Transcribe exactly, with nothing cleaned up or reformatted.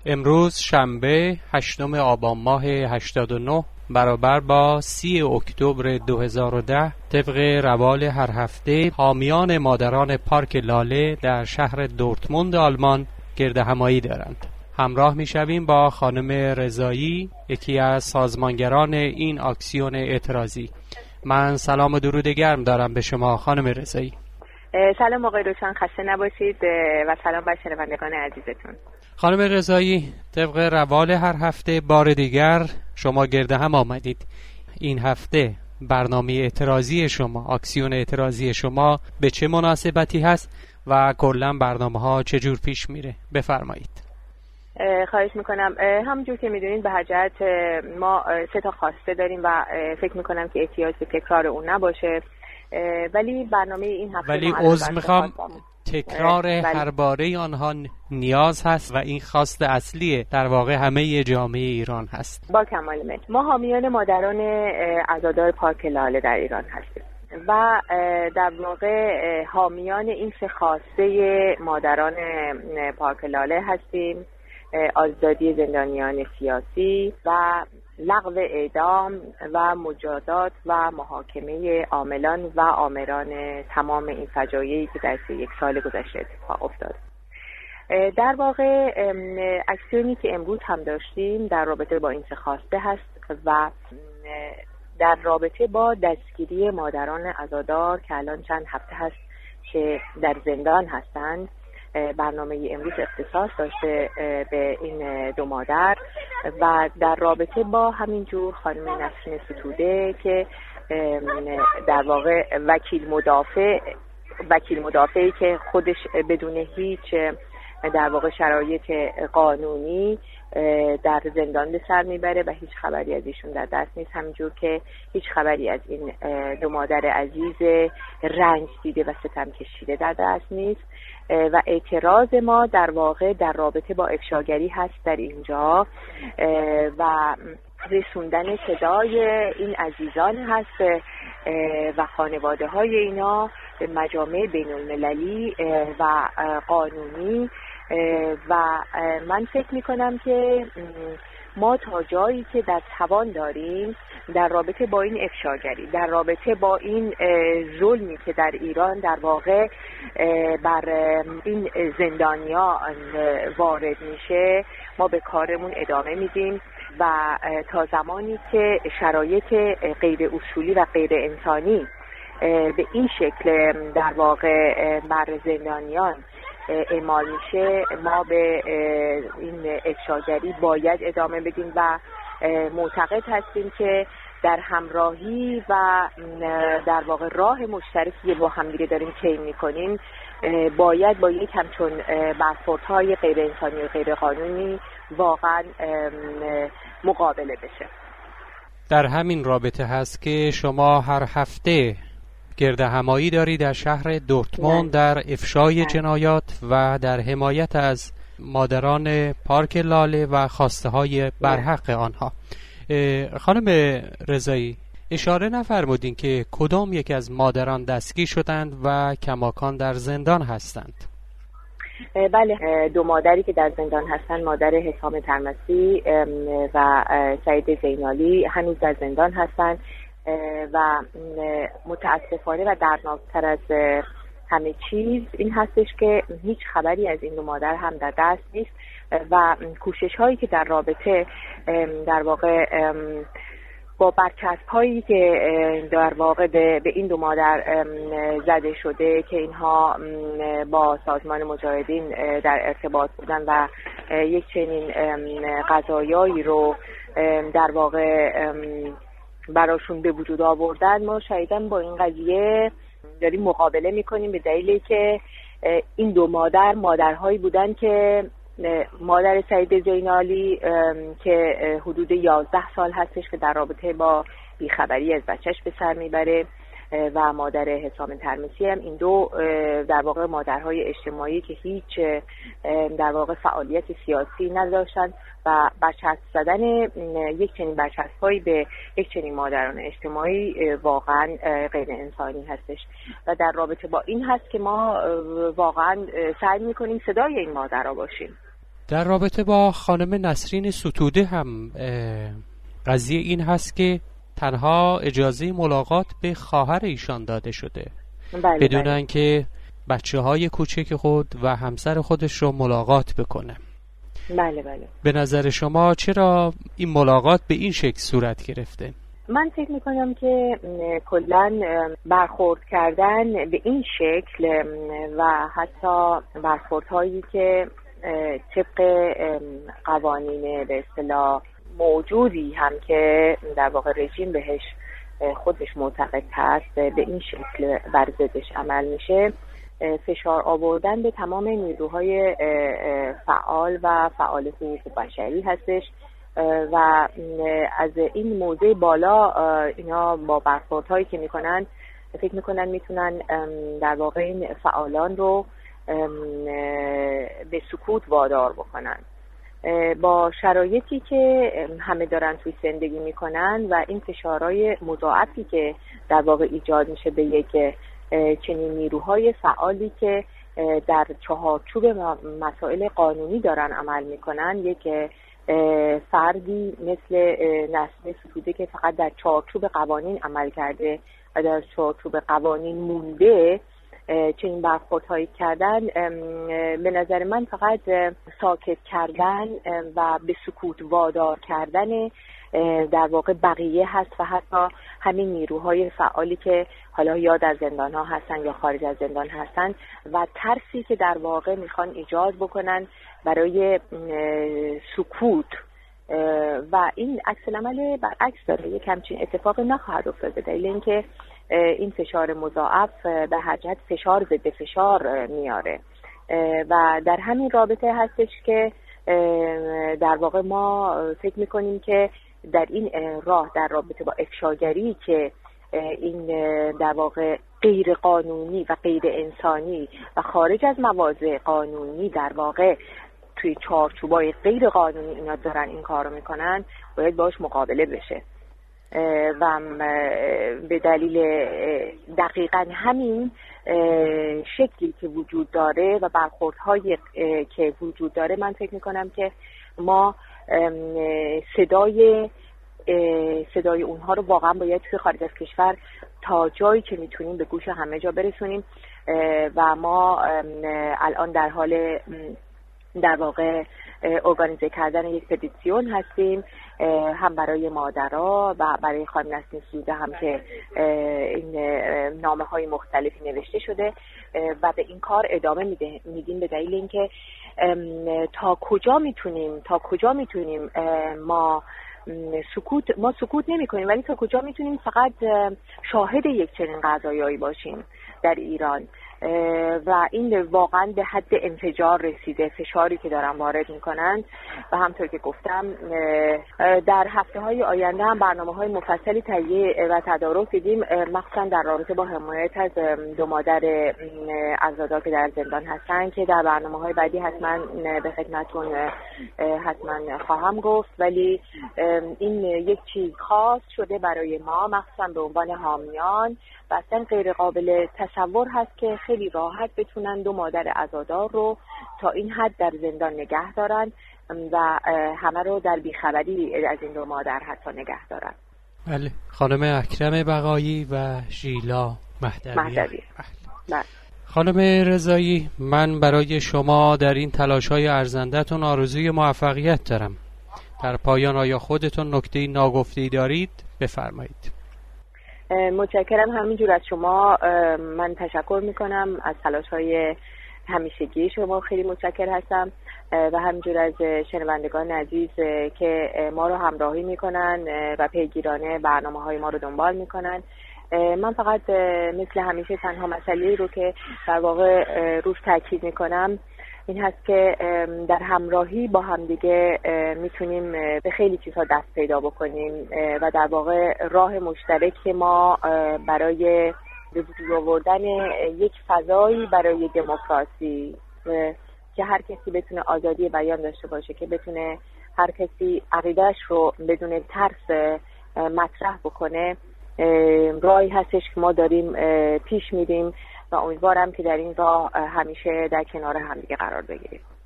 امروز شنبه هشتم آبان ماه هشتاد و نه برابر با سی اکتبر دو هزار و ده طبق روال هر هفته حامیان مادران پارک لاله در شهر دورتموند آلمان گرد همایی دارند. همراه میشویم با خانم رضایی، یکی از سازمانگران این اکسیون اعتراضی. من سلام و درود گرم دارم به شما خانم رضایی. سلام آقای روشن، خسته نباشید و سلام بر شنوندگان عزیزتون. خانم رضایی، طبق روال هر هفته بار دیگر شما گرد هم آمدید. این هفته برنامه اعتراضی شما، اکسیون اعتراضی شما به چه مناسبتی هست و کلا برنامه ها چجور پیش میره؟ بفرمایید. خواهش میکنم. همونجور که میدونید به هر جهت ما سه تا خواسته داریم و فکر میکنم که احتیاج به تکرار اون نباشه، ولی برنامه این هفته ولی عذر میخوام تکرار هر باره آنها نیاز هست و این خواست اصلیه در واقع همه جامعه ایران هست. با کمال میل ما حامیان مادران عزادار پارک لاله در ایران هستیم و در واقع حامیان این سه خواسته مادران پارک لاله هستیم: آزادی زندانیان سیاسی و لغو اعدام و مجازات و محاکمه عاملان و آمران تمام این فجایعی که در یک سال گذشته اتفاق افتاد. در واقع اکسیونی که امروز هم داشتیم در رابطه با این سه خواسته هست و در رابطه با دستگیری مادران عزادار که الان چند هفته هست که در زندان هستند. برنامه امروز اختصاص داشته به این دو مادر و در رابطه با همین جور خانم نسرین ستوده که در واقع وکیل مدافع وکیل مدافعی که خودش بدون هیچ در واقع شرایط قانونی در زندان به سر میبره و هیچ خبری از ایشون در دست نیست، همینجور که هیچ خبری از این دو مادر عزیز رنج دیده و ستم کشیده در دست نیست و اعتراض ما در واقع در رابطه با افشاگری هست در اینجا و رسوندن صدای این عزیزان هست و خانواده های اینا به مجامع بین المللی و قانونی و من فکر می کنم که ما تا جایی که در توان داریم در رابطه با این افشاگری، در رابطه با این ظلمی که در ایران در واقع بر این زندانیان وارد میشه، ما به کارمون ادامه میدیم و تا زمانی که شرایط غیر اصولی و غیر انسانی به این شکل در واقع بر زندانیان اعمال میشه، ما به این افشاگری باید ادامه بدیم و معتقد هستیم که در همراهی و در واقع راه مشترکی با همدیگه داریم طی میکنیم باید با یک همچون برخوردهای غیر انسانی و غیر قانونی واقعا مقابله بشه. در همین رابطه هست که شما هر هفته گرد همایی دارید در شهر دورتموند در افشای جنایات و در حمایت از مادران پارک لاله و خواسته های برحق آنها. خانم رضایی، اشاره نفرمودین که کدام یک از مادران دستگیر شدند و کماکان در زندان هستند؟ بله، دو مادری که در زندان هستند، مادر حسام ترمسی و سعید زینالی هنوز در زندان هستند و متاسفانه و دردناکتر از همه چیز این هستش که هیچ خبری از این دو مادر هم در دست نیست و کوشش هایی که در رابطه در واقع با برچسب هایی که در واقع به این دو مادر زده شده که اینها با سازمان مجاهدین در ارتباط بودن و یک چنین قضایایی رو در واقع براشون به وجود آوردن، ما شایداً با این قضیه داریم مقابله میکنیم به دلیلی که این دو مادر مادرهایی بودن که مادر سعید زینالی که حدود یازده سال هستش که در رابطه با بیخبری از بچهش به سر میبره و مادر حسام ترمسی هم، این دو در واقع مادرهای اجتماعی که هیچ در واقع فعالیت سیاسی نداشتن و برچسب زدن یک چنین برچسب‌هایی به یک چنین مادران اجتماعی واقعا غیر انسانی هستش و در رابطه با این هست که ما واقعا سعی می‌کنیم صدای این مادرها باشیم. در رابطه با خانم نسرین ستوده هم قضیه این هست که تنها اجازه ملاقات به خواهر ایشان داده شده، بله بدون بله. اینکه بچه های کوچک خود و همسر خودش رو ملاقات بکنه. بله بله. به نظر شما چرا این ملاقات به این شکل صورت گرفته؟ من فکر میکنم که کلاً برخورد کردن به این شکل و حتی برخوردهایی که طبق قوانین به اصطلاح موجودی هم که در واقع رژیم بهش خودش معتقد هست به این شکل بر ضدش عمل میشه، فشار آوردن به تمام نیروهای فعال و فعال حقوق بشری هستش و از این موضع بالا اینا با برخوردهایی که میکنن فکر میکنن میتونن در واقع این فعالان رو به سکوت وادار بکنن با شرایطی که همه دارن توی زندگی میکنن و این فشارهای مضاعفی که در واقع ایجاد میشه به یک چنین نیروهای فعالی که در چهارچوب مسائل قانونی دارن عمل میکنن. یک فردی مثل نسرین ستوده که فقط در چهارچوب قوانین عمل کرده و در چهارچوب قوانین مونده چنین برخوردهایی کردن، به نظر من فقط ساکت کردن و به سکوت وادار کردن در واقع بقیه هست و حتی همین نیروهای فعالی که حالا یا در زندان ها هستن یا خارج از زندان هستن و ترسی که در واقع میخوان ایجاد بکنن برای سکوت و این عکس العمل برعکس داره. یک همچین اتفاق نخواهد افتاد به دلیل اینکه این فشار مضاعف به هر جهت فشار ضد فشار میاره و در همین رابطه هستش که در واقع ما فکر میکنیم که در این راه در رابطه با افشاگری که این در واقع غیر قانونی و غیر انسانی و خارج از مواضع قانونی در واقع توی چارچوبای غیر قانونی اینا دارن این کارو میکنن، باید باش مقابله بشه و به دلیل دقیقاً همین شکلی که وجود داره و برخوردهایی که وجود داره من فکر میکنم که ما صدای صدای اونها رو واقعا باید توی خارج از کشور تا جایی که میتونیم به گوش همه جا برسونیم و ما الان در حال در واقع ارگانیزه کردن یک پتیسیون هستیم، هم برای مادرها و برای خانم نسرین ستوده هم که این نامه های مختلفی نوشته شده و به این کار ادامه میدیم به دلیل اینکه تا کجا میتونیم تا کجا میتونیم ما سکوت ما سکوت نمی کنیم ولی تا کجا میتونیم فقط شاهد یک چنین قضایایی باشیم در ایران و این واقعا به حد انفجار رسیده، فشاری که دارن وارد میکنن و همطور که گفتم در هفته های آینده هم برنامه های مفصلی تهیه و تدارک دیدیم، مخصوصا در رابطه با حمایت از دو مادر عزادار که در زندان هستن که در برنامه های بعدی حتما به خدمتتون حتما خواهم گفت. ولی این یک چیز خاص شده برای ما مخصوصا به عنوان حامیان و اصلا غیر قابل تصور هست که خیلی راحت بتونن دو مادر عزادار رو تا این حد در زندان نگه دارن و همه رو در بیخبری از این دو مادر حتی نگه دارن. بله، خانم اکرم بقایی و ژیلا مهدوی. مهدوی. بله. خانم رضایی، من برای شما در این تلاش‌های ارزنده‌تون آرزوی موفقیت دارم. در پایان آیا خودتون نکته ناگفته‌ای دارید؟ بفرمایید. متشکرم. همینجور از شما من تشکر میکنم از تلاش‌های همیشگی شما، خیلی متشکر هستم و همینجور از شنوندگان عزیز که ما رو همراهی میکنن و پیگیرانه برنامه‌های ما رو دنبال میکنن. من فقط مثل همیشه تنها مسئله‌ای رو که در واقع روش تاکید میکنم این هست که در همراهی با همدیگه میتونیم به خیلی چیزها دست پیدا بکنیم و در واقع راه مشترک ما برای به وجود آوردن یک فضایی برای دموکراسی که هر کسی بتونه آزادی بیان داشته باشه، که بتونه هر کسی عقیده‌اش رو بدون ترس مطرح بکنه، راهی هستش که ما داریم پیش میریم و امیدوارم که در این راه همیشه در کنار همدیگه قرار بگیریم.